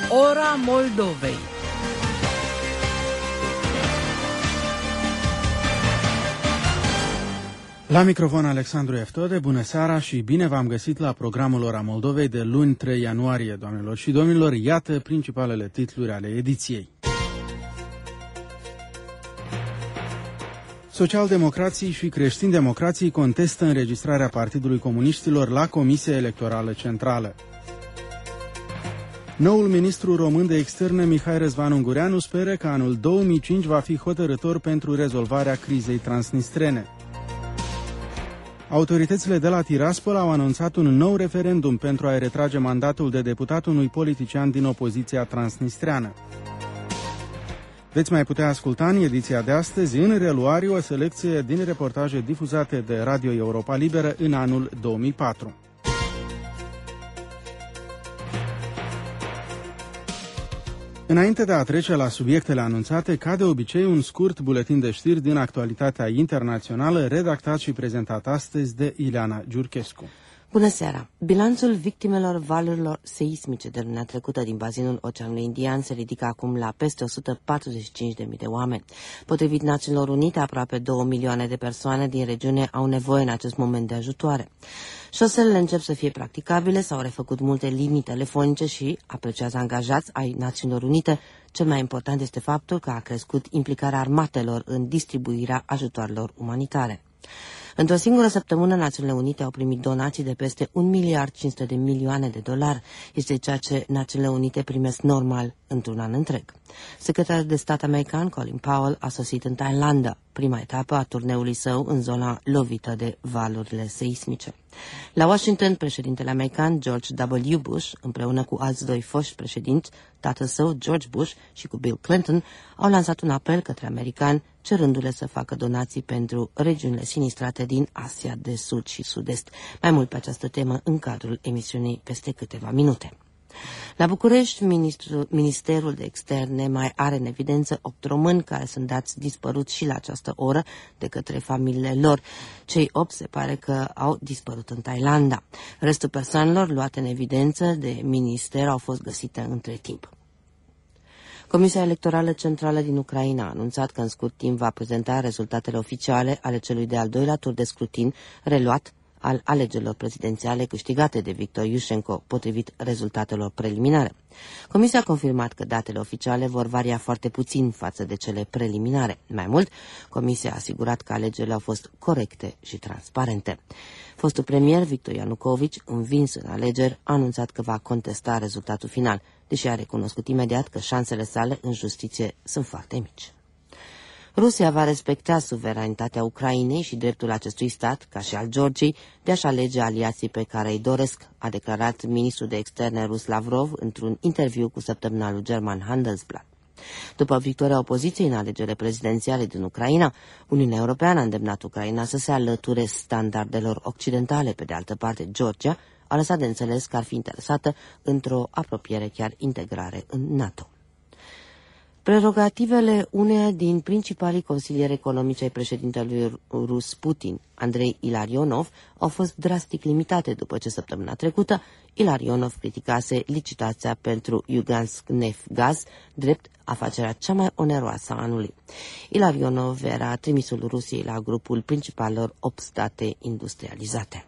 Ora Moldovei. La microfon Alexandru Eftode, bună seara și bine v-am găsit la programul Ora Moldovei de luni 3 ianuarie, doamnelor și domnilor. Iată principalele titluri ale ediției. Socialdemocrații și creștini-democrații contestă înregistrarea Partidului Comuniștilor la Comisia Electorală Centrală. Noul ministru român de externe, Mihai Răzvan Ungureanu, speră că anul 2005 va fi hotărâtor pentru rezolvarea crizei transnistrene. Autoritățile de la Tiraspol au anunțat un nou referendum pentru a-i retrage mandatul de deputat unui politician din opoziția transnistreană. Veți mai putea asculta în ediția de astăzi, în reluare, o selecție din reportaje difuzate de Radio Europa Liberă în anul 2004. Înainte de a trece la subiectele anunțate, ca de obicei, un scurt buletin de știri din actualitatea internațională, redactat și prezentat astăzi de Ileana Giurchescu. Bună seara! Bilanțul victimelor valurilor seismice de luna trecută din bazinul Oceanului Indian se ridică acum la peste 145.000 de oameni. Potrivit Națiunilor Unite, aproape 2 milioane de persoane din regiune au nevoie în acest moment de ajutoare. Șoselele încep să fie practicabile, s-au refăcut multe linii telefonice și, apreciază angajați ai Națiunilor Unite, cel mai important este faptul că a crescut implicarea armatelor în distribuirea ajutoarelor umanitare. Într-o singură săptămână, Națiunile Unite au primit donații de peste $1,5 miliarde. Este ceea ce Națiunile Unite primesc normal într-un an întreg. Secretarul de stat american Colin Powell a sosit în Thailanda, prima etapă a turneului său în zona lovită de valurile seismice. La Washington, președintele american George W. Bush, împreună cu alți doi foști președinți, tatăl său George Bush și cu Bill Clinton, au lansat un apel către americani, cerându-le să facă donații pentru regiunile sinistrate din Asia de Sud și Sud-Est. Mai mult pe această temă în cadrul emisiunii peste câteva minute. La București, Ministerul de Externe mai are în evidență 8 români care sunt dați dispăruți și la această oră de către familiile lor. Cei 8 se pare că au dispărut în Thailanda. Restul persoanelor luate în evidență de minister au fost găsite între timp. Comisia Electorală Centrală din Ucraina a anunțat că în scurt timp va prezenta rezultatele oficiale ale celui de-al doilea tur de scrutin reluat al alegerilor prezidențiale câștigate de Victor Iușenko, potrivit rezultatelor preliminare. Comisia a confirmat că datele oficiale vor varia foarte puțin față de cele preliminare. Mai mult, Comisia a asigurat că alegerile au fost corecte și transparente. Fostul premier Victor Ianucovici, învins în alegeri, a anunțat că va contesta rezultatul final, deși a recunoscut imediat că șansele sale în justiție sunt foarte mici. Rusia va respecta suveranitatea Ucrainei și dreptul acestui stat, ca și al Georgiei, de a-și alege aliații pe care îi doresc, a declarat ministrul de externe rus Lavrov într-un interviu cu săptămânalul german Handelsblatt. După victoria opoziției în alegerile prezidențiale din Ucraina, Uniunea Europeană a îndemnat Ucraina să se alăture standardelor occidentale. Pe de altă parte, Georgia a lăsat de înțeles că ar fi interesată într-o apropiere, chiar integrare în NATO. Prerogativele uneia din principalii consilieri economici ai președintelui rus Putin, Andrei Ilarionov, au fost drastic limitate după ce săptămâna trecută Ilarionov criticase licitația pentru Lugansk-Neftgaz, drept afacerea cea mai oneroasă a anului. Ilarionov era trimisul Rusiei la grupul principalelor 8 state industrializate.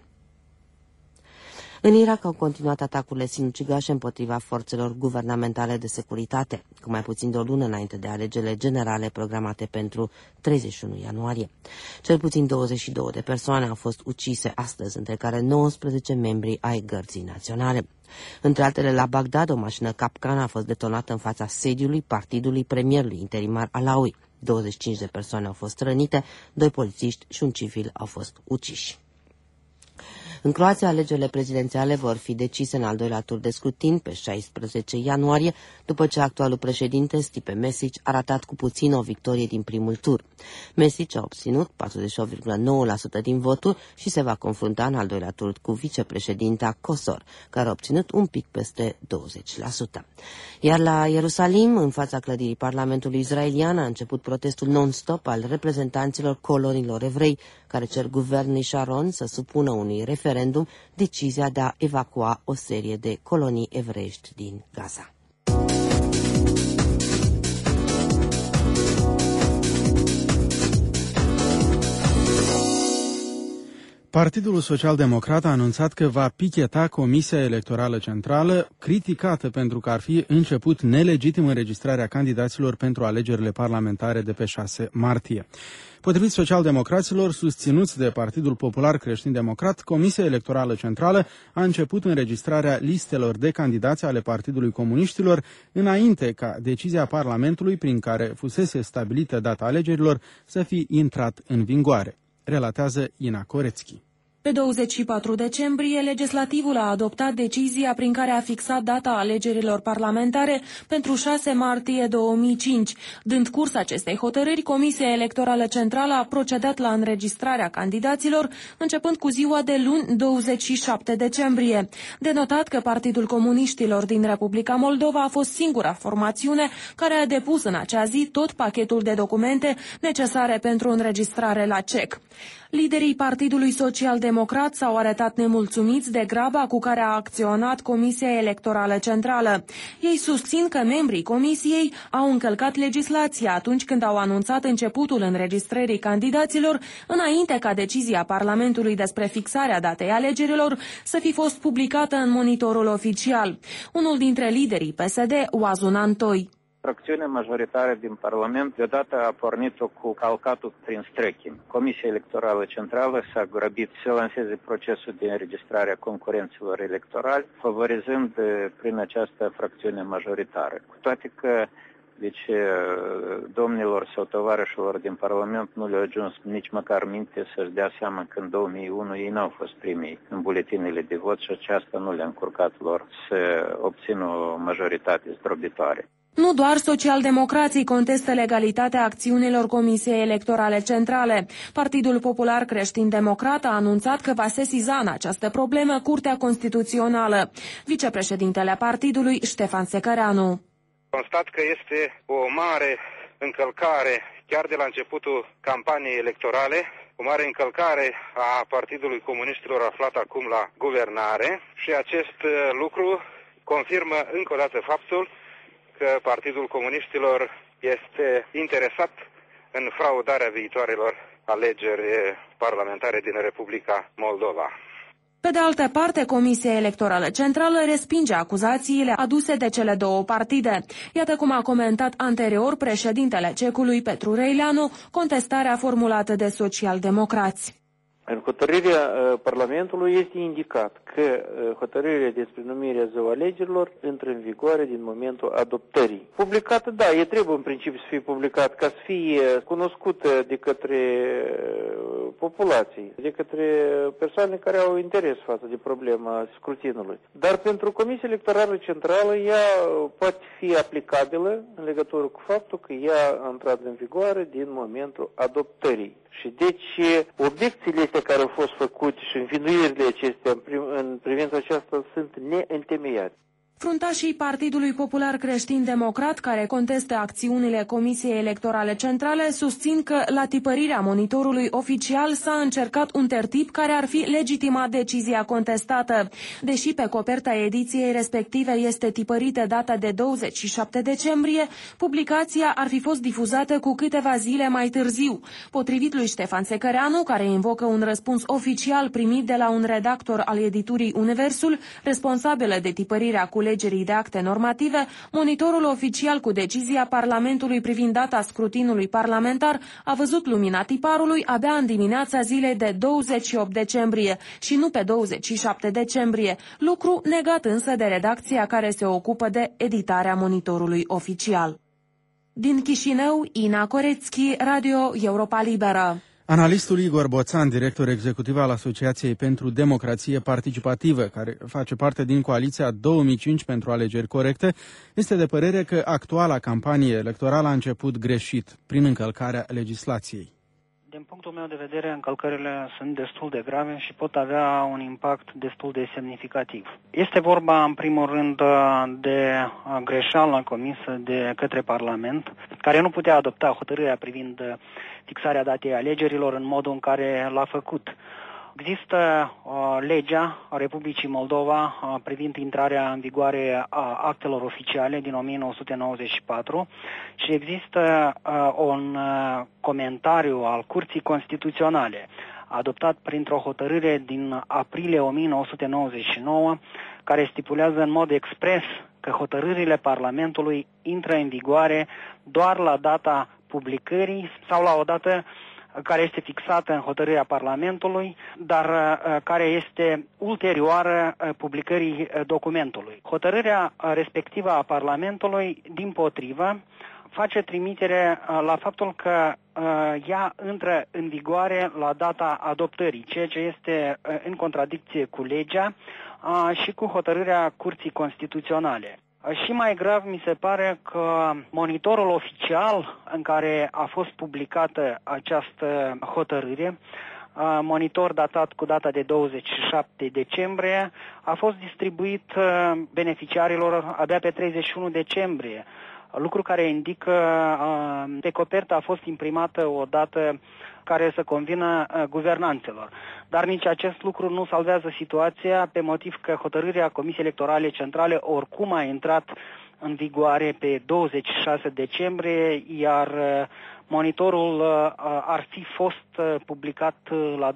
În Irak au continuat atacurile sinucigașe împotriva forțelor guvernamentale de securitate, cu mai puțin de o lună înainte de alegerile generale programate pentru 31 ianuarie. Cel puțin 22 de persoane au fost ucise astăzi, între care 19 membri ai Gărzii Naționale. Între altele, la Bagdad, o mașină capcană a fost detonată în fața sediului partidului premierului interimar Alawi. 25 de persoane au fost rănite, 2 polițiști și un civil au fost uciși. În Croația, alegerile prezidențiale vor fi decise în al doilea tur de scrutin pe 16 ianuarie, după ce actualul președinte, Stipe Mesic, a ratat cu puțin o victorie din primul tur. Mesic a obținut 48,9% din voturi și se va confrunta în al doilea tur cu vicepreședinta Kosor, care a obținut un pic peste 20%. Iar la Ierusalim, în fața clădirii Parlamentului israelian, a început protestul non-stop al reprezentanților colonilor evrei, care cer guvernului Sharon să supună unui referendum decizia de a evacua o serie de colonii evreiești din Gaza. Partidul Social-Democrat a anunțat că va picheta Comisia Electorală Centrală, criticată pentru că ar fi început nelegitim înregistrarea candidaților pentru alegerile parlamentare de pe 6 martie. Potrivit socialdemocraților susținuți de Partidul Popular Creștin-Democrat, Comisia Electorală Centrală a început înregistrarea listelor de candidați ale Partidului Comuniștilor înainte ca decizia Parlamentului prin care fusese stabilită data alegerilor să fi intrat în vigoare. Relatează Ina Corețchi. Pe 24 decembrie, legislativul a adoptat decizia prin care a fixat data alegerilor parlamentare pentru 6 martie 2005. Dând curs acestei hotărâri, Comisia Electorală Centrală a procedat la înregistrarea candidaților, începând cu ziua de luni 27 decembrie. De notat că Partidul Comuniștilor din Republica Moldova a fost singura formațiune care a depus în acea zi tot pachetul de documente necesare pentru înregistrare la CEC. Liderii Partidului Social-Democrat s-au arătat nemulțumiți de graba cu care a acționat Comisia Electorală Centrală. Ei susțin că membrii Comisiei au încălcat legislația atunci când au anunțat începutul înregistrării candidaților, înainte ca decizia Parlamentului despre fixarea datei alegerilor să fi fost publicată în monitorul oficial. Unul dintre liderii PSD, Oazun Antoi. Fracțiunea majoritară din Parlament deodată a pornit-o cu calcatul prin strechi. Comisia Electorală Centrală s-a grăbit să lanseze procesul de înregistrare a concurenților electorali, favorizând prin această fracțiune majoritară. Cu toate că domnilor sau tovarășilor din Parlament nu le-a ajuns nici măcar minte să-și dea seama că în 2001 ei n-au fost primii în buletinele de vot și aceasta nu le-a încurcat lor să obțină o majoritate zdrobitoare. Nu doar socialdemocrații contestă legalitatea acțiunilor Comisiei Electorale Centrale. Partidul Popular Creștin-Democrat a anunțat că va sesiza în această problemă Curtea Constituțională. Vicepreședintele partidului, Ștefan Secăreanu. Constat că este o mare încălcare, chiar de la începutul campaniei electorale, o mare încălcare a Partidului Comuniștilor aflat acum la guvernare și acest lucru confirmă încă o dată faptul că Partidul Comuniștilor este interesat în fraudarea viitoarelor alegeri parlamentare din Republica Moldova. Pe de altă parte, Comisia Electorală Centrală respinge acuzațiile aduse de cele două partide. Iată cum a comentat anterior președintele CEC-ului, Petru Reileanu, contestarea formulată de socialdemocrați. În hotărârea Parlamentului este indicat că hotărârea despre numirea ziua alegerilor intră în vigoare din momentul adoptării. Publicată, da, e trebuie în principiu să fie publicat ca să fie cunoscută de către populații, de către persoane care au interes față de problema scrutinului. Dar pentru Comisia Electorală Centrală ea poate fi aplicabilă în legătură cu faptul că ea a intrat în vigoare din momentul adoptării. Și deci obiecțiile astea care au fost făcute și învinuirile acestea în privința aceasta sunt neîntemeiate. Fruntașii Partidului Popular Creștin-Democrat, care contestă acțiunile Comisiei Electorale Centrale, susțin că la tipărirea monitorului oficial s-a încercat un tertip care ar fi legitimat decizia contestată. Deși pe coperta ediției respective este tipărită data de 27 decembrie, publicația ar fi fost difuzată cu câteva zile mai târziu. Potrivit lui Ștefan Secăreanu, care invocă un răspuns oficial primit de la un redactor al editurii Universul, responsabilă de tipărirea culegerii de acte normative, monitorul oficial cu decizia Parlamentului privind data scrutinului parlamentar a văzut lumina tiparului abia în dimineața zilei de 28 decembrie și nu pe 27 decembrie, lucru negat însă de redacția care se ocupă de editarea monitorului oficial. Din Chișinău, Ina Corețchi, Radio Europa Liberă. Analistul Igor Boțan, director executiv al Asociației pentru Democrație Participativă, care face parte din coaliția 2005 pentru alegeri corecte, este de părere că actuala campanie electorală a început greșit, prin încălcarea legislației. Din punctul meu de vedere, încălcările sunt destul de grave și pot avea un impact destul de semnificativ. Este vorba, în primul rând, de greșeala comisă de către Parlament, care nu putea adopta hotărârea privind fixarea datei alegerilor în modul în care l-a făcut. Există legea Republicii Moldova privind intrarea în vigoare a actelor oficiale din 1994 și există un comentariu al Curții Constituționale. adoptat printr-o hotărâre din aprilie 1999, care stipulează în mod expres că hotărârile Parlamentului intră în vigoare doar la data publicării sau la o dată care este fixată în hotărârea Parlamentului, dar care este ulterioară publicării documentului. Hotărârea respectivă a Parlamentului, dimpotrivă, face trimitere la faptul că ea intră în vigoare la data adoptării, ceea ce este în contradicție cu legea și cu hotărârea Curții Constituționale. Și mai grav mi se pare că monitorul oficial în care a fost publicată această hotărâre, monitor datat cu data de 27 decembrie, a fost distribuit beneficiarilor abia pe 31 decembrie, lucru care indică că coperta a fost imprimată o dată care să convină guvernanțelor. Dar nici acest lucru nu salvează situația, pe motiv că hotărârea Comisiei Electorale Centrale oricum a intrat în vigoare pe 26 decembrie, iar monitorul ar fi fost publicat la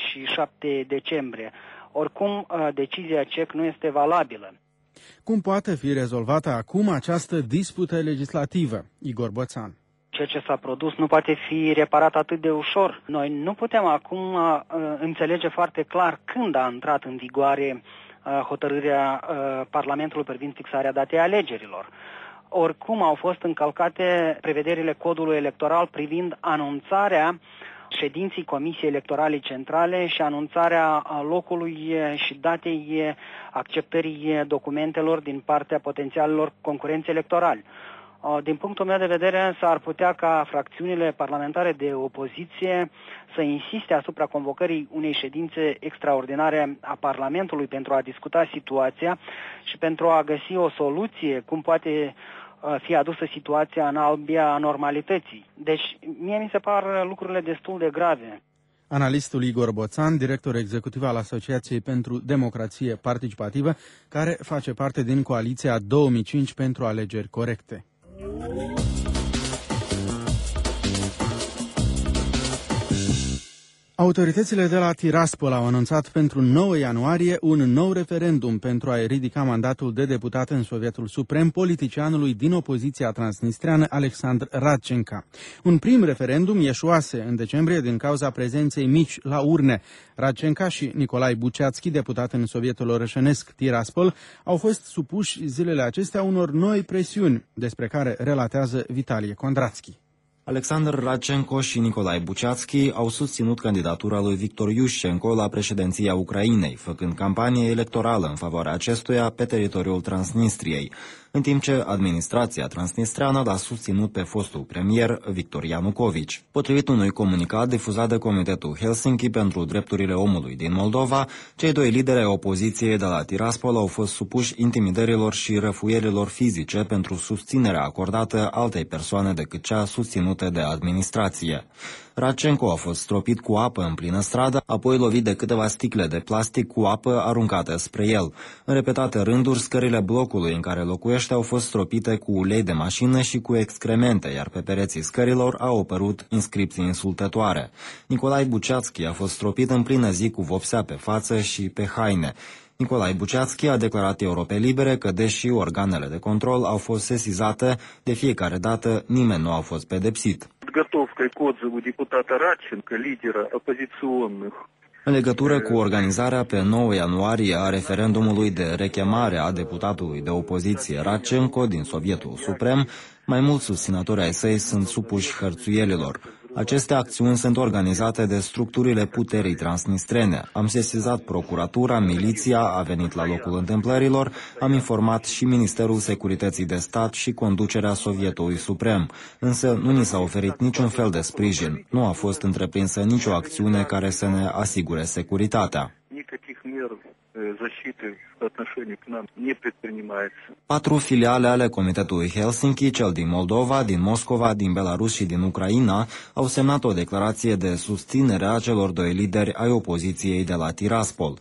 27 decembrie. Oricum, decizia CEC nu este valabilă. Cum poate fi rezolvată acum această dispută legislativă? Igor Boțan. Ceea ce s-a produs nu poate fi reparat atât de ușor. Noi nu putem acum înțelege foarte clar când a intrat în vigoare hotărârea Parlamentului privind fixarea datei alegerilor. Oricum au fost încălcate prevederile codului electoral privind anunțarea ședinții Comisiei Electorale Centrale și anunțarea locului și datei acceptării documentelor din partea potențialilor concurenți electorali. Din punctul meu de vedere, s-ar putea ca fracțiunile parlamentare de opoziție să insiste asupra convocării unei ședințe extraordinare a Parlamentului pentru a discuta situația și pentru a găsi o soluție cum poate fi adusă situația în albia normalității. Deci, mie mi se par lucrurile destul de grave. Analistul Igor Boțan, director executiv al Asociației pentru Democrație Participativă, care face parte din coaliția 2005 pentru alegeri corecte. Autoritățile de la Tiraspol au anunțat pentru 9 ianuarie un nou referendum pentru a ridica mandatul de deputat în Sovietul Suprem politicianului din opoziția transnistreană Alexandr Radcenca. Un prim referendum ieșuase în decembrie din cauza prezenței mici la urne. Radcenca și Nicolae Buceațchi, deputat în Sovietul Orășenesc Tiraspol, au fost supuși zilele acestea unor noi presiuni, despre care relatează Vitalie Kondrațchi. Alexandr Radcenco și Nicolae Buceațchi au susținut candidatura lui Victor Iușcenko la președinția Ucrainei, făcând campanie electorală în favoarea acestuia pe teritoriul Transnistriei, în timp ce administrația transnistreană l-a susținut pe fostul premier Victor Ianucovici. Potrivit unui comunicat difuzat de Comitetul Helsinki pentru Drepturile Omului din Moldova, cei doi lideri ai opoziției de la Tiraspol au fost supuși intimidărilor și răfuierilor fizice pentru susținerea acordată altei persoane decât cea susținută de administrație. Radcenco a fost stropit cu apă în plină stradă, apoi lovit de câteva sticle de plastic cu apă aruncate spre el. În repetate rânduri, scările blocului în care locuiește au fost stropite cu ulei de mașină și cu excremente, iar pe pereții scărilor au apărut inscripții insultătoare. Nicolae Buceațchi a fost stropit în plină zi cu vopsea pe față și pe haine. Nicolae Buceațchi a declarat Europe Libere că, deși organele de control au fost sesizate, de fiecare dată nimeni nu a fost pedepsit. În legătură cu organizarea pe 9 ianuarie a referendumului de rechemare a deputatului de opoziție Radcenco din Sovietul Suprem, mai mulți susținători ai săi sunt supuși hărțuielilor. Aceste acțiuni sunt organizate de structurile puterii transnistrene. Am sesizat procuratura, miliția a venit la locul întâmplărilor, am informat și Ministerul Securității de Stat și conducerea Sovietului Suprem, însă nu ni s-a oferit niciun fel de sprijin. Nu a fost întreprinsă nicio acțiune care să ne asigure securitatea. 4 filiale ale Comitetului Helsinki, cel din Moldova, din Moscova, din Belarus și din Ucraina, au semnat o declarație de susținere a celor doi lideri ai opoziției de la Tiraspol.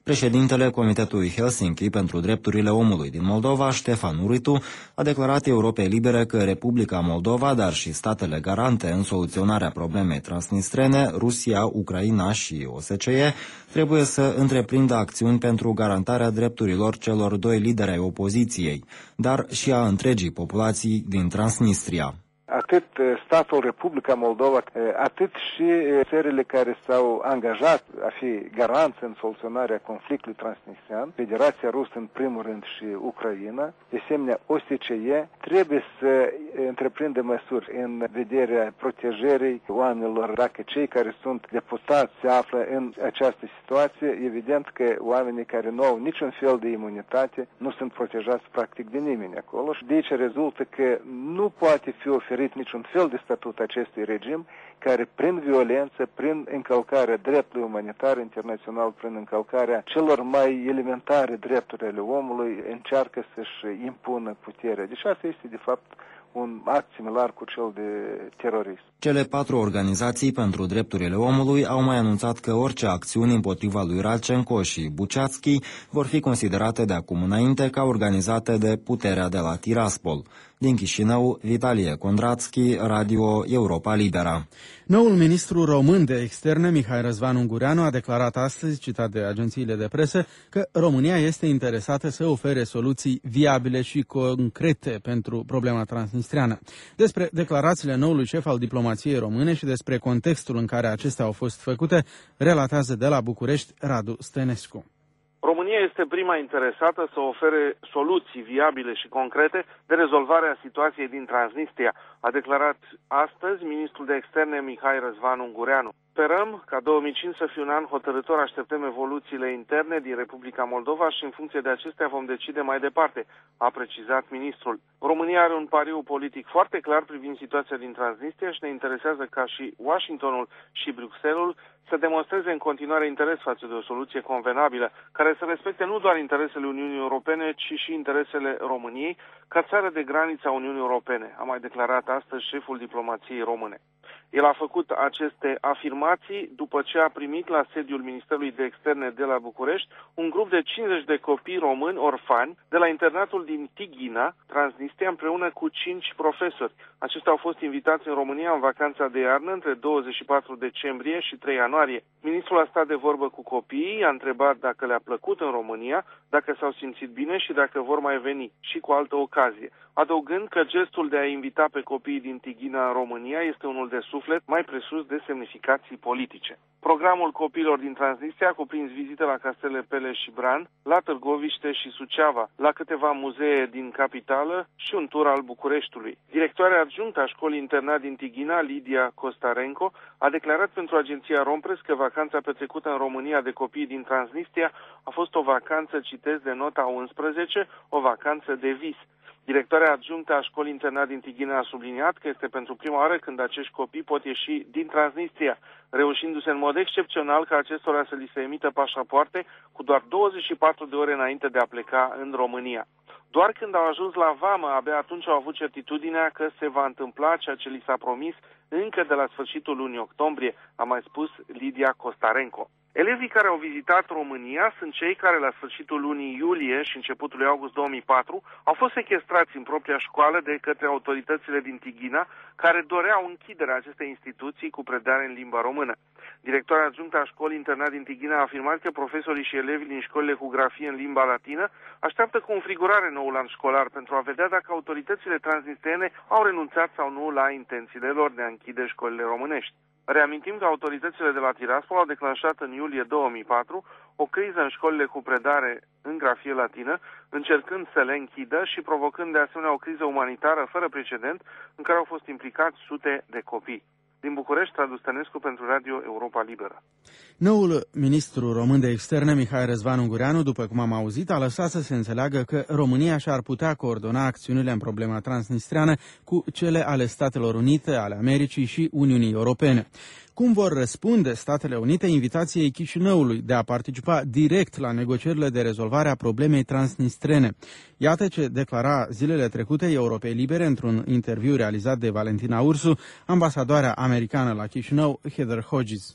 Președintele Comitetului Helsinki pentru Drepturile Omului din Moldova, Ștefan Uritu, a declarat Europei Libere că Republica Moldova, dar și statele garante în soluționarea problemei transnistrene, Rusia, Ucraina și OSCE, trebuie să întreprindă acțiuni pentru garantarea drepturilor celor doi lideri ai opoziției, dar și a întregii populații din Transnistria. Atât statul Republica Moldova, atât și țările care s-au angajat a fi garanți în soluționarea conflictului transnistrian, Federația Rusă în primul rând și Ucraina, de asemenea OSCE, trebuie să întreprindă măsuri în vederea protejării oamenilor. Dacă cei care sunt deputați se află în această situație, evident că oamenii care nu au niciun fel de imunitate nu sunt protejați practic de nimeni acolo și de aici rezultă că nu poate fi oferit niciun fel de statut acestui regim care prin violență, prin încălcarea dreptului umanitar internațional, prin încălcarea celor mai elementare drepturi ale omului, încearcă să-și impună puterea. Deci asta este de fapt un act similar cu cel de terorism. Cele 4 organizații pentru drepturile omului au mai anunțat că orice acțiuni împotriva lui Radchenko și Buciatski vor fi considerate de acum înainte ca organizate de puterea de la Tiraspol. Din Chișinău, Vitalie Condratski, Radio Europa Libera. Noul ministru român de externe, Mihai Răzvan Ungureanu, a declarat astăzi, citat de agențiile de presă, că România este interesată să ofere soluții viabile și concrete pentru problema transnistreană. Despre declarațiile noului șef al diplomației române și despre contextul în care acestea au fost făcute, relatează de la București Radu Stănescu. România este prima interesată să ofere soluții viabile și concrete de rezolvare a situației din Transnistria, a declarat astăzi ministrul de externe Mihai Răzvan Ungureanu. Sperăm ca 2005 să fie un an hotărâtor, așteptăm evoluțiile interne din Republica Moldova și în funcție de acestea vom decide mai departe, a precizat ministrul. România are un pariu politic foarte clar privind situația din Transnistria și ne interesează ca și Washingtonul și Bruxelles să demonstreze în continuare interes față de o soluție convenabilă, care să respecte nu doar interesele Uniunii Europene, ci și interesele României, ca țară de graniță a Uniunii Europene, a mai declarat astăzi șeful diplomației române. El a făcut aceste afirmații după ce a primit la sediul Ministerului de Externe de la București un grup de 50 de copii români orfani de la internatul din Tighina, Transnistria, împreună cu 5 profesori. Aceștia au fost invitați în România în vacanța de iarnă între 24 decembrie și 3 ianuarie. Ministrul a stat de vorbă cu copiii, a întrebat dacă le-a plăcut în România, dacă s-au simțit bine și dacă vor mai veni, și cu altă ocazie, adăugând că gestul de a invita pe copiii din Tighina în România este unul de suflet, mai presus de semnificații politice. Programul copiilor din Transnistria a cuprins vizite la castelele Peleș și Bran, la Târgoviște și Suceava, la câteva muzee din capitală și un tur al Bucureștiului. Directoarea adjunctă a școlii internat din Tighina, Lidia Costarenco, a declarat pentru agenția Rompress că vacanța petrecută în România de copii din Transnistria a fost o vacanță, citez, de nota 11, o vacanță de vis. Directoarea adjunctă a școlii internat din Tighina a subliniat că este pentru prima oară când acești copii pot ieși din Transnistria, reușindu-se în mod excepțional ca acestora să li se emită pașapoarte cu doar 24 de ore înainte de a pleca în România. Doar când au ajuns la vamă, abia atunci au avut certitudinea că se va întâmpla ceea ce li s-a promis încă de la sfârșitul lunii octombrie, a mai spus Lidia Costarenco. Elevii care au vizitat România sunt cei care la sfârșitul lunii iulie și începutul lui august 2004 au fost sechestrați în propria școală de către autoritățile din Tighina, care doreau închiderea acestei instituții cu predare în limba română. Directoarea adjunctă a școlii internat din Tighina a afirmat că profesorii și elevii din școlile cu grafie în limba latină așteaptă cu înfrigurare noul an școlar pentru a vedea dacă autoritățile transnistriene au renunțat sau nu la intențiile lor de a închide școlile românești. Reamintim că autoritățile de la Tiraspol au declanșat în iulie 2004 o criză în școlile cu predare în grafie latină, încercând să le închidă și provocând de asemenea o criză umanitară fără precedent în care au fost implicați sute de copii. Din București, Radu Stănescu pentru Radio Europa Liberă. Noul ministru român de externe, Mihai Răzvan Ungureanu, după cum am auzit, a lăsat să se înțeleagă că România și-ar putea coordona acțiunile în problema transnistreană cu cele ale Statelor Unite, ale Americii și Uniunii Europene. Cum vor răspunde Statele Unite invitației Chișinăului de a participa direct la negocierile de rezolvare a problemei transnistrene? Iată ce declara zilele trecute Europei Libere într-un interviu realizat de Valentina Ursu, ambasadoarea americană la Chișinău, Heather Hodges.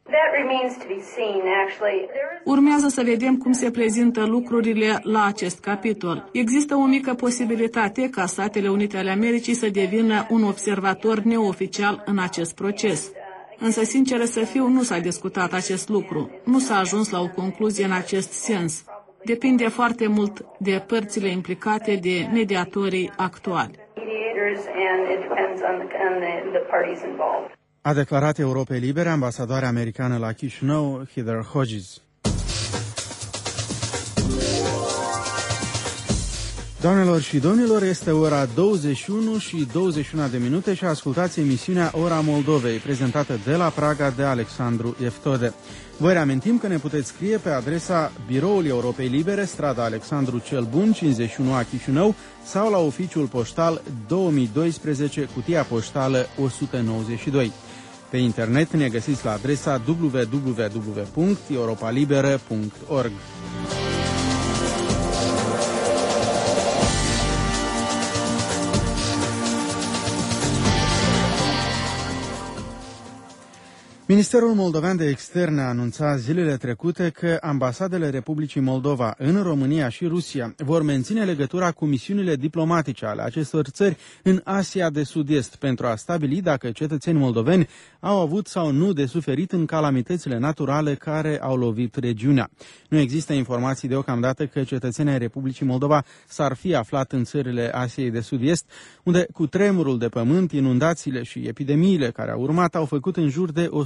Urmează să vedem cum se prezintă lucrurile la acest capitol. Există o mică posibilitate ca Statele Unite ale Americii să devină un observator neoficial în acest proces. Însă, sincer să fiu, nu s-a discutat acest lucru. Nu s-a ajuns la o concluzie în acest sens. Depinde foarte mult de părțile implicate, de mediatorii actuali. A declarat Europei Libere ambasadoarea americană la Chișinău, Heather Hodges. Doamnelor și domnilor, este ora 21 și 21 de minute și ascultați emisiunea Ora Moldovei, prezentată de la Praga de Alexandru Eftode. Vă reamintim că ne puteți scrie pe adresa Biroul Europei Libere, strada Alexandru cel Bun, 51A Chișinău, sau la oficiul poștal 2012, cutia poștală 192. Pe internet ne găsiți la adresa www.europalibera.org. Ministerul Moldovean de Externe a anunțat zilele trecute că ambasadele Republicii Moldova în România și Rusia vor menține legătura cu misiunile diplomatice ale acestor țări în Asia de Sud-Est pentru a stabili dacă cetățeni moldoveni au avut sau nu de suferit în calamitățile naturale care au lovit regiunea. Nu există informații deocamdată că cetățenii Republicii Moldova s-ar fi aflat în țările Asiei de Sud-Est, unde cutremurul de pământ, inundațiile și epidemiile care au urmat au făcut în jur de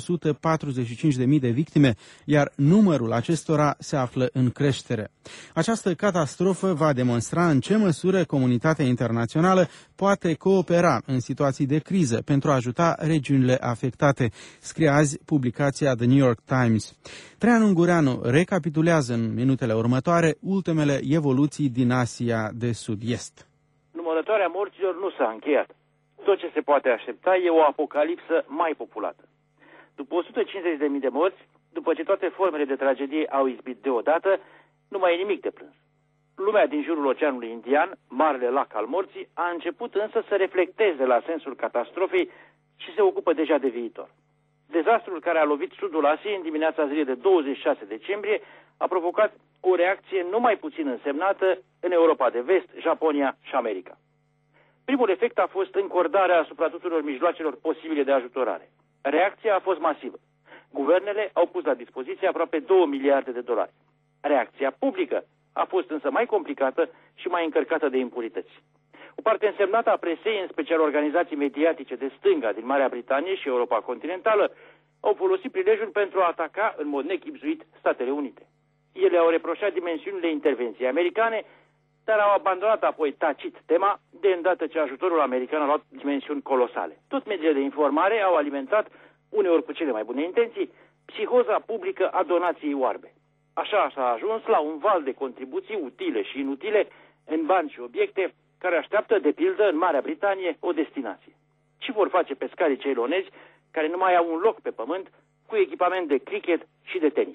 145.000 de victime, iar numărul acestora se află în creștere. Această catastrofă va demonstra în ce măsură comunitatea internațională poate coopera în situații de criză pentru a ajuta regiunile afectate, scrie azi publicația The New York Times. Traian Ungureanu recapitulează în minutele următoare ultimele evoluții din Asia de Sud-Est. Numărătoarea morților nu s-a încheiat. Tot ce se poate aștepta e o apocalipsă mai populată. După 150.000 de morți, după ce toate formele de tragedie au izbit deodată, nu mai e nimic de plâns. Lumea din jurul Oceanului Indian, marele lac al morții, a început însă să reflecteze la sensul catastrofei și se ocupă deja de viitor. Dezastrul care a lovit sudul Asiei în dimineața zilei de 26 decembrie a provocat o reacție nu mai puțin însemnată în Europa de Vest, Japonia și America. Primul efect a fost încordarea asupra tuturor mijloacelor posibile de ajutorare. Reacția a fost masivă. Guvernele au pus la dispoziție aproape 2 miliarde de dolari. Reacția publică a fost însă mai complicată și mai încărcată de impurități. O parte însemnată a presei, în special organizații mediatice de stânga din Marea Britanie și Europa continentală, au folosit prilejul pentru a ataca în mod nechibzuit Statele Unite. Ele au reproșat dimensiunile intervenției americane, dar au abandonat apoi tacit tema, de îndată ce ajutorul american a luat dimensiuni colosale. Tot mediile de informare au alimentat, uneori cu cele mai bune intenții, psihoza publică a donației oarbe. Așa s-a ajuns la un val de contribuții utile și inutile în bani și obiecte care așteaptă, de pildă, în Marea Britanie o destinație. Ce vor face pescarii ceilonezi care nu mai au un loc pe pământ cu echipament de cricket și de tenis?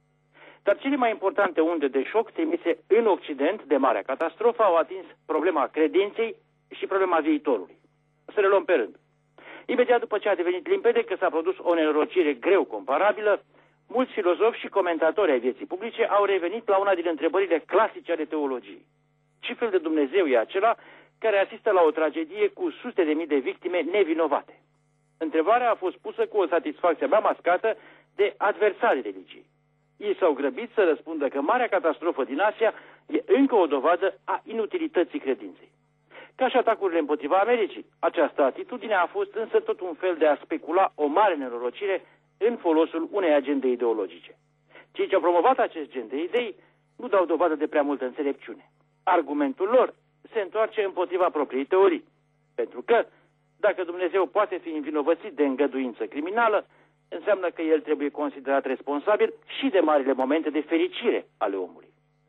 Dar cele mai importante unde de șoc trimise în Occident de marea catastrofă au atins problema credinței și problema viitorului. Să le luăm pe rând. Imediat după ce a devenit limpede că s-a produs o nenorocire greu comparabilă, mulți filozofi și comentatori ai vieții publice au revenit la una din întrebările clasice ale teologiei. Ce fel de Dumnezeu e acela care asistă la o tragedie cu sute de mii de victime nevinovate? Întrebarea a fost pusă cu o satisfacție abia mascată de adversarii religiei. Ei s-au grăbit să răspundă că marea catastrofă din Asia e încă o dovadă a inutilității credinței. Ca și atacurile împotriva Americii, această atitudine a fost însă tot un fel de a specula o mare nenorocire în folosul unei agende ideologice. Cei ce au promovat acest gen de idei nu dau dovadă de prea multă înțelepciune. Argumentul lor se întoarce împotriva propriei teorii, pentru că, dacă Dumnezeu poate fi învinovățit de îngăduință criminală, înseamnă că el trebuie considerat responsabil și de marile momente de fericire ale omului.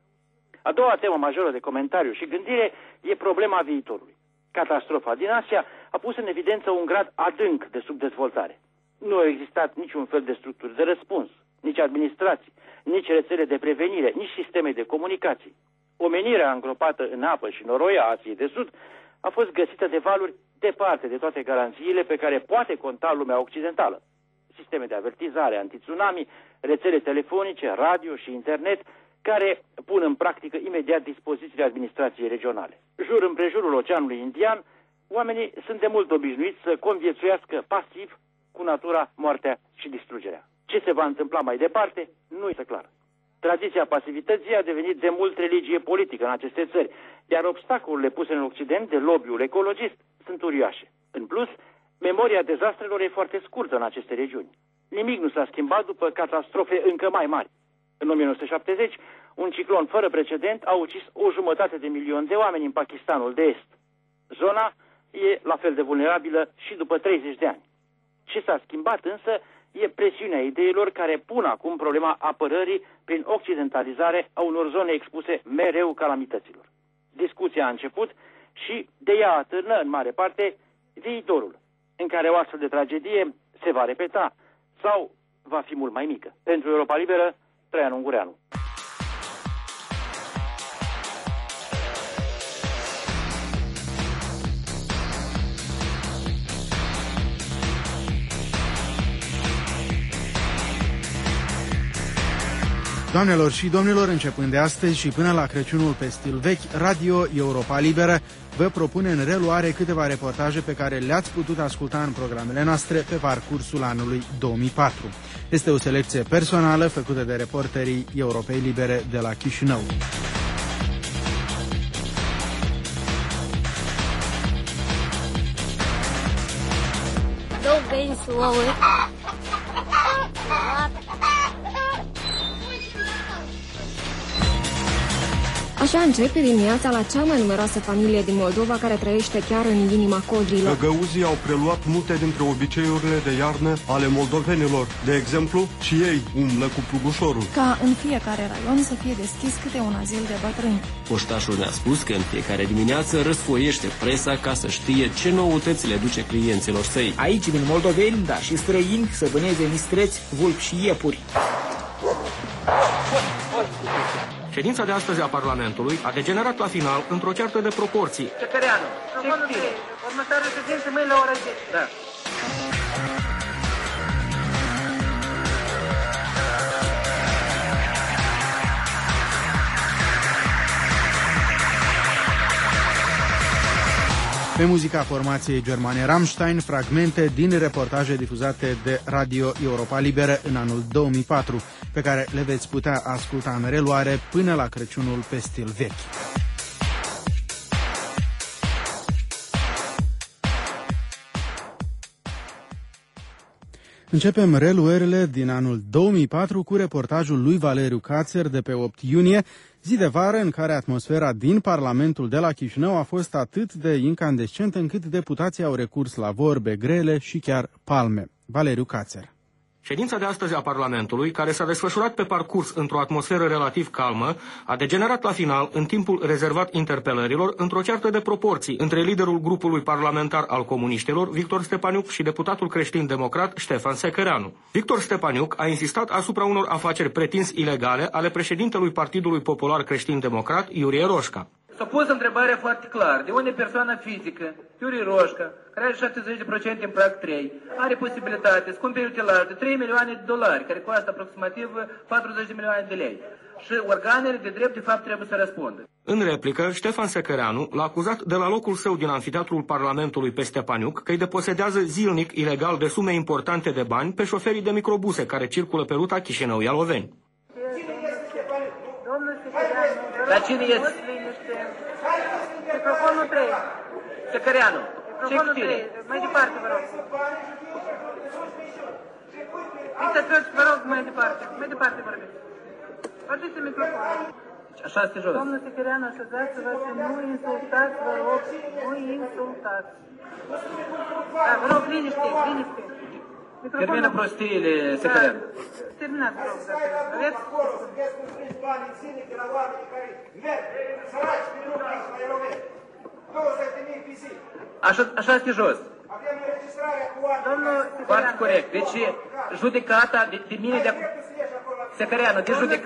A doua temă majoră de comentariu și gândire e problema viitorului. Catastrofa din Asia a pus în evidență un grad adânc de subdezvoltare. Nu au existat niciun fel de structuri de răspuns, nici administrații, nici rețele de prevenire, nici sisteme de comunicații. Omenirea îngropată în apă și noroi a Asiei de Sud a fost găsită de valuri departe de toate garanțiile pe care poate conta lumea occidentală. sisteme de avertizare, anti-tsunami, rețele telefonice, radio și internet, care pun în practică imediat dispozițiile administrației regionale. Jur împrejurul Oceanului Indian, oamenii sunt de mult obișnuiți să conviețuiască pasiv cu natura, moartea și distrugerea. Ce se va întâmpla mai departe nu este clar. Tradiția pasivității a devenit de mult religie politică în aceste țări, iar obstacolele puse în Occident de lobby-ul ecologist sunt uriașe. În plus, memoria dezastrelor e foarte scurtă în aceste regiuni. Nimic nu s-a schimbat după catastrofe încă mai mari. În 1970, un ciclon fără precedent a ucis 1,5 milion de oameni în Pakistanul de Est. Zona e la fel de vulnerabilă și după 30 de ani. Ce s-a schimbat însă e presiunea ideilor care pun acum problema apărării prin occidentalizare a unor zone expuse mereu calamităților. Discuția a început și de ea atârnă în mare parte viitorul, în care o astfel de tragedie se va repeta sau va fi mult mai mică. Pentru Europa Liberă, Traian Ungureanu. Doamnelor și domnilor, începând de astăzi și până la Crăciunul pe stil vechi, Radio Europa Liberă vă propune în reluare câteva reportaje pe care le-ați putut asculta în programele noastre pe parcursul anului 2004. Este o selecție personală făcută de reporterii Europei Libere de la Chișinău. Așa începe dimineața la cea mai numeroasă familie din Moldova, care trăiește chiar în inima Codrilor. Găgăuzii au preluat multe dintre obiceiurile de iarnă ale moldovenilor. De exemplu, și ei umblă cu plugușorul. Ca în fiecare raion să fie deschis câte un azil de bătrâni. Poștașul ne-a spus că în fiecare dimineață răsfoiește presa ca să știe ce noutăți le duce clienților săi. Aici vin moldoveni, dar și străini să vâneze mistreți, vulpi și iepuri. Ședința de astăzi a Parlamentului a degenerat la final într-o ceartă de proporții. Căcăreanu, următoarea ședință mâine la ora 10. Da. Pe muzica formației germane Rammstein, fragmente din reportaje difuzate de Radio Europa Liberă în anul 2004, pe care le veți putea asculta în reluare până la Crăciunul pe stil vechi. Începem reluările din anul 2004 cu reportajul lui Valeriu Cațer de pe 8 iunie, zi de vară în care atmosfera din Parlamentul de la Chișinău a fost atât de incandescentă încât deputații au recurs la vorbe grele și chiar palme. Valeriu Cațer. Ședința de astăzi a Parlamentului, care s-a desfășurat pe parcurs într-o atmosferă relativ calmă, a degenerat la final, în timpul rezervat interpelărilor, într-o ceartă de proporții între liderul grupului parlamentar al comuniștilor, Victor Stepaniuc, și deputatul creștin-democrat Ștefan Secăreanu. Victor Stepaniuc a insistat asupra unor afaceri pretins ilegale ale președintelui Partidului Popular Creștin-Democrat, Iurie Roșca. S-a pus întrebarea foarte clar, de unde persoană fizică, Iurie Roșca, care are 70% în prag 3, are posibilitate să cumpere utilaj de 3 milioane de dolari, care costă aproximativ 40 de milioane de lei. Și organele de drept, de fapt, trebuie să răspundă. În replică, Ștefan Secăreanu l-a acuzat de la locul său din anfiteatrul Parlamentului pe Stepaniuc că îi deposedează zilnic ilegal de sume importante de bani pe șoferii de microbuse care circulă pe ruta Chișinău-Ialoveni. Dar cine este? Microfonul 3. Secăreanu. Microfonul 3. Mai departe, vă rog. Victor, vă rog, mai departe. Mai departe vorbiți. Faceți microfonul. Așa este jos. Domnul Secăreanu, așezați-vă și nu insultați, vă rog. Nu insultați. Da, vă rog, liniște, liniște. Termină prostiile, Secăreanu. Terminați, vă rog, aveți? Așa este jos. Foarte corect. Deci judecata de mine de acum... Secăreanu, de judecata...